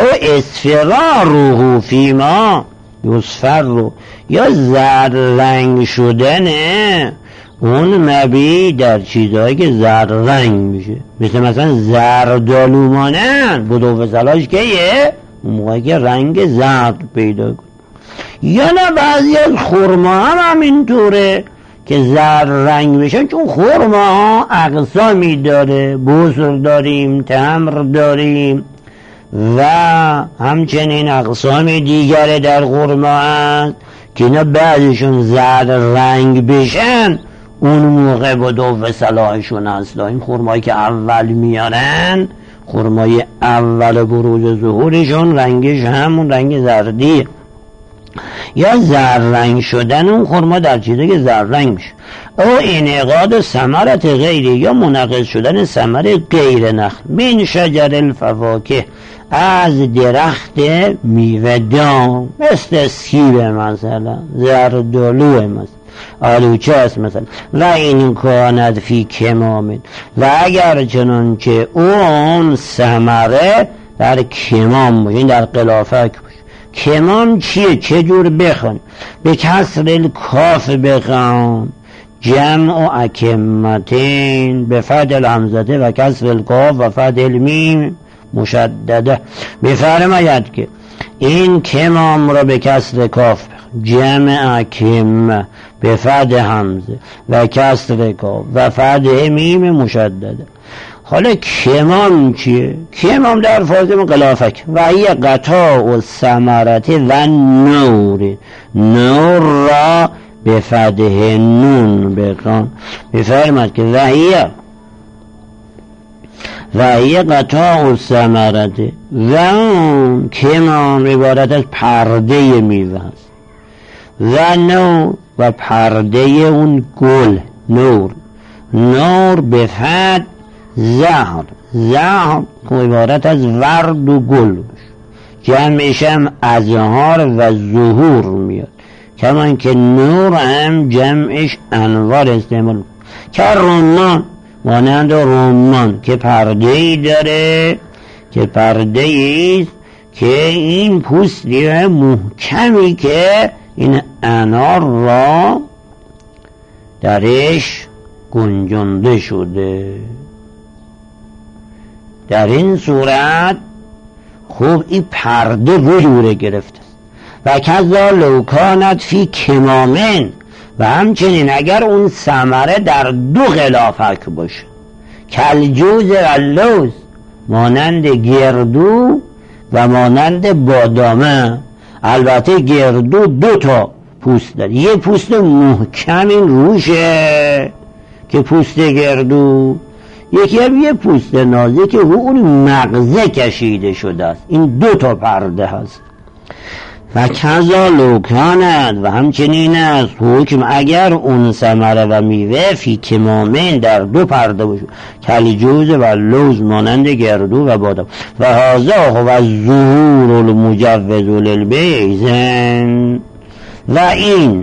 اصفرار فیما یصفر رو یا زرد رنگ شدنه اون مبی در چیزهایی که زرد رنگ میشه، مثلا زردالو مانند بدو و صلاحش که یه اون موقعی که رنگ زرد پیدا کن. یا نه بعضی از خرما هم همینطوره که زرد رنگ میشن، چون خرما ها اقسامی داره، بوسر داریم، تمر داریم و همچنین اقسام دیگر در خرما هست که اینا بعضیشون زرد رنگ بشن اون موقع بدو صلاحشون هست. این خرمایی که اول میارن، خرمای اول بروز ظهورشون رنگش همون رنگ زردیه، یا زررنگ شدن اون خرما در چیزی که زررنگ میشه، او انعقاد ثمرت غیری، یا منعقد شدن ثمر غیر نخل، من شجر الفواکه، از درخت میوه دار، مثل سیب مثلا، زردآلو مثلا، آلوچه است مثلا. و این کاند فی کمامن، و اگر چنانچه اون ثمره در کمام باشه، در قلافک باشه. کمام چیه؟ چه جور بخون؟ به کسر الکاف بخون، جمع اکمتین، به فتح الحمزه و کسر الکاف و فتح المیم مشدده. بفرماید که این کمام را به کسر کاف بخون، جمع اکمه به فتح حمزه و کسر کاف و فتح میم مشدده. حالا کمام چیه؟ کمام در فاظم قلافک، و یه قطاع و ثمرت و نور، نور را به فتح نون بخوان. بفرماد که و یه قطاع و ثمرت، و اون کمام عبارت از پرده میوه است، و نور و پرده اون گل، نور به فتح زهر، زهر عبارت از ورد و گل، جمعش هم ازهار و ظهور میاد، کمان که نور هم جمعش انوار استعمال، که رمان، مانند رمان که پرده ای داره، که پرده ایست که این پوستی محکمی که این انار را درش گنجانده شده. در این صورت خوب این پرده وجوره گرفته و کذا لو کانت فی کمامن، و همچنین اگر اون ثمره در دو غلافک باشه، کالجوز و لوز، مانند گردو و مانند بادامه. البته گردو دو تا پوست داره، یه پوست محکم این روشه که پوست گردو، یکی هم یه پوست نازک که رو اون مغزه کشیده شده است. این دو تا پرده هست. و کذا لو کاند، و همچنین است حکم اگر اون ثمره و میوه فی کمامین در دو پرده باشه، کالجوز و لوز، مانند گردو و بادام. و هذا هو ظهور المجوز للبیع، و این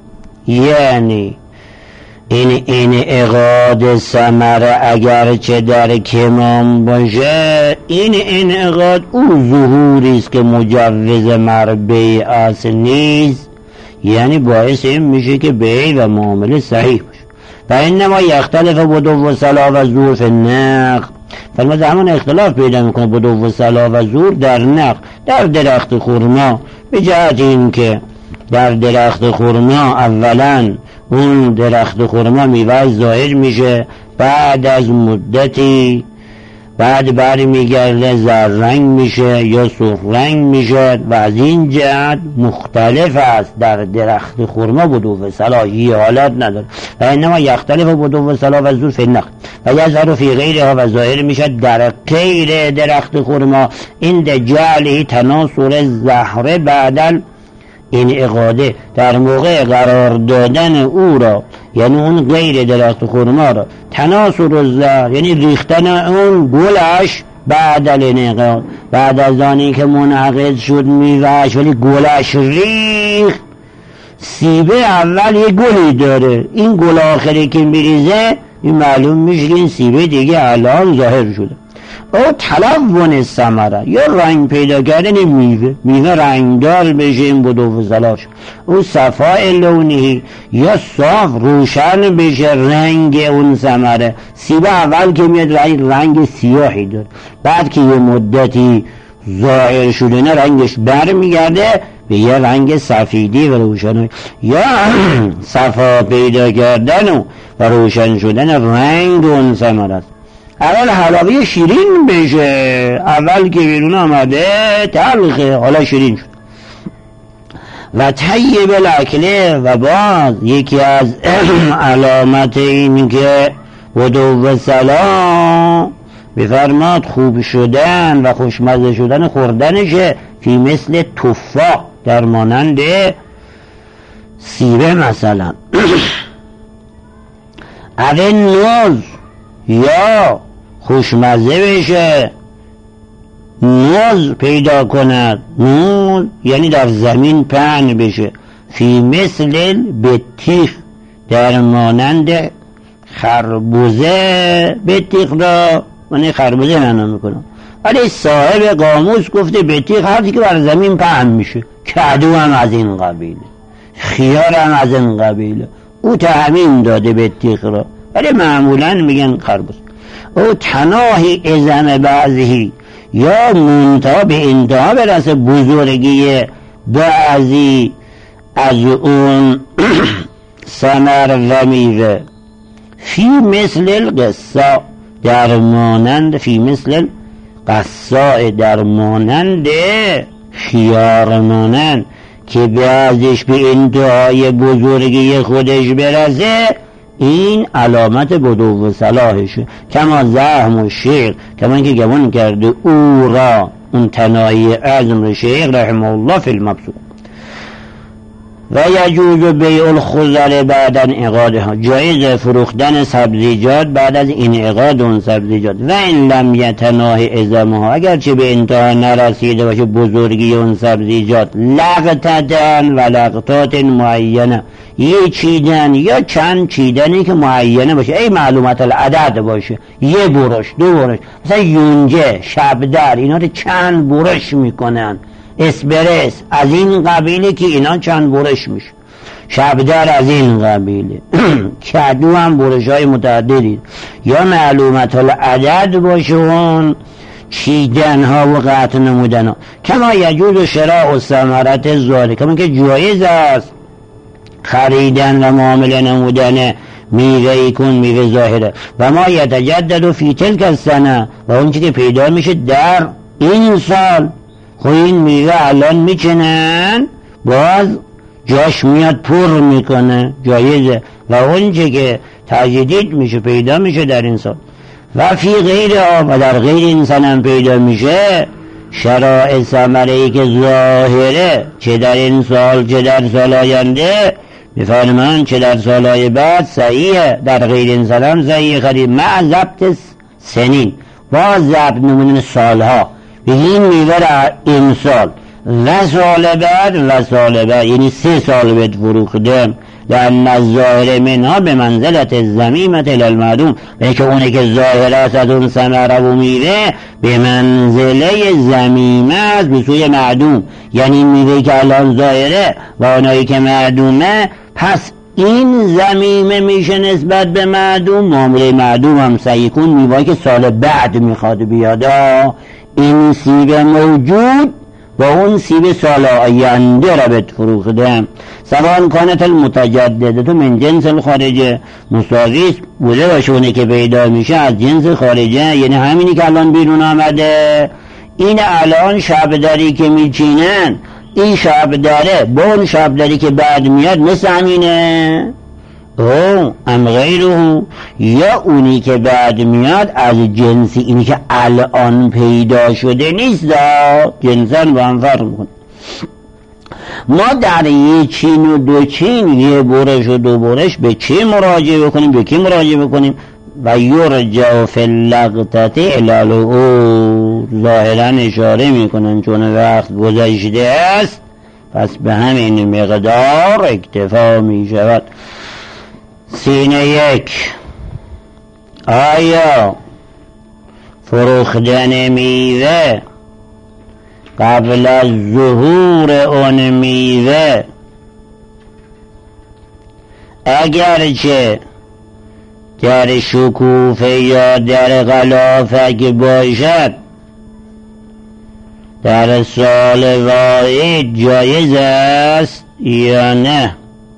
یعنی این انعقاد ثمره اگر چه در کمام باشه، این انعقاد او ظهوری است که مجوز مر بیع است نیست، یعنی باعث این میشه که بیع و معامله صحیح باشه. و انما یختلف بدو صلاح و ظهور فی النقد، فرمود همون اختلاف پیدا میکنه بدو صلاح و ظهور در نقد، در درخت خرما، به جهت این که در درخت خرما اولا اون درخت خرما میوه ظاهر میشه، بعد از مدتی بعد میگرده زررنگ میشه یا سرخ رنگ میشه، و از این جهت مختلف است. در درخت خرما بدو صلاحی حالت نداره. و انما یختلف بدو صلاح و ظهور فی النخل و یظهر فی غیرها، و ظاهر میشه در غیر درخت خرما عند جعله تناصر زهره بعد این اقاده، در موقع قرار دادن او را، یعنی اون غیر درخت خرما را، تناصر الزهر یعنی ریختن اون گلش بعد الانعقاد، بعد از آنی که منعقد شد میوهش ولی گلش ریخت. سیبه اول یه گلی داره، این گل آخری که میریزه این معلوم میشه که این سیبه دیگه الان ظاهر شده. او تلون ثمره یا رنگ پیدا کردن میوه رنگدار بشه، این بدو صلاح. او صفاء لونی یا صاف روشن بشه رنگ اون ثمره. سیب اول که میاد رنگ سیاهی داره، بعد که یه مدتی ظاهر شده نه رنگش بر میگرده به یه رنگ سفیدی و روشن، یا صفا پیدا کردن و روشن شدن رنگ اون ثمره است. اول حلاوه شیرین بشه، اول که بیرون آمده تلخه، حالا شیرین شد. و طیب الاکله، و باز یکی از علامت این که بدو صلاح بفرماد خوب شدن و خوشمزه شدن خوردنشه، فی مثل تفاح، در مانند سیبه مثلا اوه نوز، یا خوشمزه بشه، نوز پیدا کند، نوز یعنی در زمین پهن بشه، فی مثل بطیخ، در مانند خربوزه. بطیخ را من خربوزه معنا میکنم، ولی صاحب قاموس گفته بطیخ هرچی که بر زمین پهن میشه. کدو هم از این قبیله، خیار هم از این قبیله، او تعمیم داده بطیخ را، ولی معمولا میگن خربوزه. او تناهی ازم بعضی، یا منتها به انتها برسه بزرگی بعضی از اون ثمر و میوه، فی مثل القصا، در مانند، فی مثل القصا، در مانند خیار، مانند که بعضش به انتهای بزرگی خودش برسه، این علامت بدو صلاحشه. کما زحم و شیخ، کما اینکه گمان کرده او را اون تنایی اعظم شیخ رحمه الله فی المبسوط. و یجوز بیع الخضر بعد انعقادها، جایز فروختن سبزیجات بعد از انعقاد اون سبزیجات. و این لم یتناهی ازمها، اگرچه به انتها نرسیده باشه بزرگی اون سبزیجات، لقطتن و لقطات معینه، یه چیدن یا چند چیدنی که معینه باشه، ای معلومات العدد باشه، یه برش، دو برش، مثلا یونجه، شبدر، اینا رو چند برش میکنن، اسپرس از این قبیله که اینا چند برش میشه، شبدر از این قبیله کدو هم برش های متعددی، یا معلومات العدد باشه اون چیدن ها و قطع نمودن ها. کما یجوز شراء و ثمرت ظاهره، کما که جایز است خریدن و معامله نمودن میوه کن، میوه ظاهره. و ما یتجدد فی تلک السنه، و اون چی که پیدا میشه در این سال. خب این میوه الان میکنن باز جاش میاد پر میکنه، جایزه. و اون چی که تجدید میشه پیدا میشه در این سال. و فی غیر و در غیر این سال هم پیدا میشه شرائع ثمره ای که ظاهره، چه در این سال چه در سال آینده، بفرمان چه در سالهای بعد صحیحه، در غیر این سال هم صحیح خرید، مع ضبط سنین، با ضبط نمودن سالها، بگیم میوه را امسال و سال بعد و سال بعد، یعنی 3 سال بهت فروختم، لأن الظاهر منها به منزلت الزمیمت الالمعدوم، و که اونه که ظاهر است از اون ثمره و میوه به منزله زمیمه است به سوی معدوم، یعنی میوه که الان ظاهره و اونایی که معدومه، پس این زمیمه میشه نسبت به معدوم، معامله معدوم هم سعی کن میوه که سال بعد میخواد بیادا، این سیب موجود و اون سیب سال آینده را بهت فروختم. سواء کانت المتجدده من جنس الخارجه، مساوی بوده باشه اونه که پیدا میشه از جنس خارجه، یعنی همینی که الان بیرون آمده. این الان شبدری که میچینن، این شبدره با اون شبدری که بعد میاد مثل همینه، او ام غیره، یا اونی که بعد میاد از جنسی اینی که الان پیدا شده نیست، جنسان با هم فرق میکنه. ما در یه چین و دو چین، یه برش و دو برش، به چه مراجعه بکنیم، به کی مراجعه بکنیم؟ و یرجع فی اللقطه الی او، ظاهرا اشاره میکنن چون وقت گذشته است، پس به همین مقدار اکتفا میشود. سینه 1. آیا فروختن میوه قبل از ظهور اون میوه، اگرچه در شکوفه یا در غلافک باشد، در سال واحد جایز است یا نه؟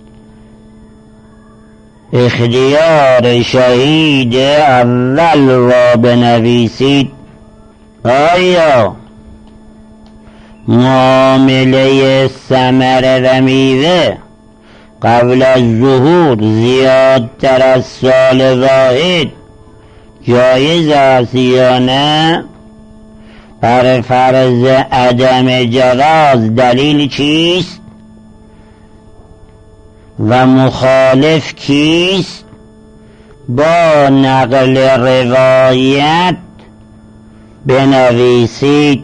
اختیار شهید اول را بنویسید. آیا معامله ثمره و میوه قبل از ظهور زیادتر از سال واحد جایز است یا نه؟ بر فرض عدم جواز دلیل چیست و مخالف کیست؟ با نقل روایت بنویسید.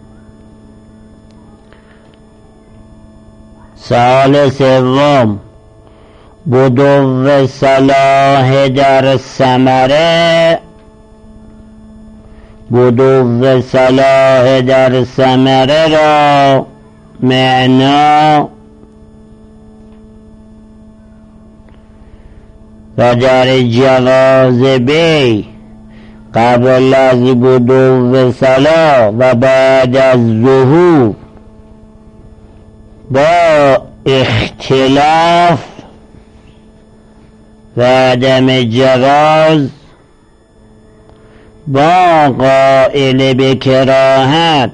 سوال سوم، بدو صلاح در ثمره، بدو صلاح در ثمره را معنا و در جواز بی قبل از بدو صلاح و بعد از ظهور با اختلاف و عدم جواز با قائل به کراهت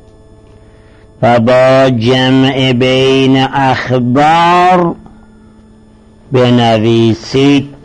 و با جمع بین اخبار بنویسید.